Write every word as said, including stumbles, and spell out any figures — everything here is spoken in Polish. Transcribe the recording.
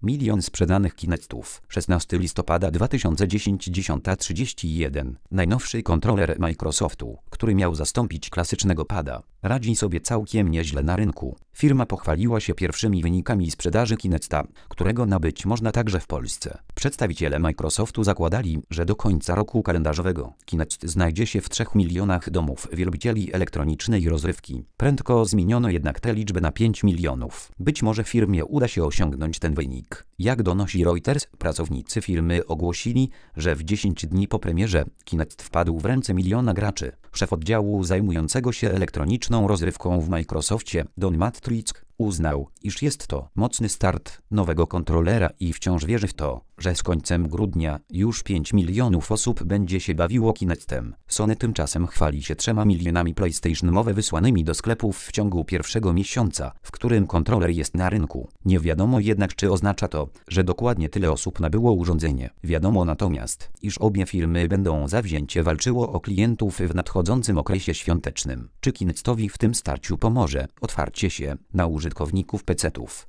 Milion sprzedanych Kinectów. szesnastego listopada dwa tysiące dziesiątego, dziesiąta trzydzieści jeden. Najnowszy kontroler Microsoftu, który miał zastąpić klasycznego pada, radzi sobie całkiem nieźle na rynku. Firma pochwaliła się pierwszymi wynikami sprzedaży Kinecta, którego nabyć można także w Polsce. Przedstawiciele Microsoftu zakładali, że do końca roku kalendarzowego Kinect znajdzie się w trzech milionach domów wielbicieli elektronicznej rozrywki. Prędko zmieniono jednak tę liczbę na pięć milionów. Być może firmie uda się osiągnąć ten wynik. Jak donosi Reuters, pracownicy firmy ogłosili, że w dziesięć dni po premierze Kinect wpadł w ręce miliona graczy. Szef oddziału zajmującego się elektroniczną rozrywką w Microsoftie, Don Matrick, uznał, iż jest to mocny start nowego kontrolera i wciąż wierzy w to, że z końcem grudnia już pięć milionów osób będzie się bawiło Kinectem. Sony tymczasem chwali się trzema milionami PlayStation Move wysłanymi do sklepów w ciągu pierwszego miesiąca, w którym kontroler jest na rynku. Nie wiadomo jednak, czy oznacza to, że dokładnie tyle osób nabyło urządzenie. Wiadomo natomiast, iż obie firmy będą zawzięcie walczyło o klientów w nadchodzącym okresie świątecznym. Czy Kinectowi w tym starciu pomoże otwarcie się na użytkowników pecetów?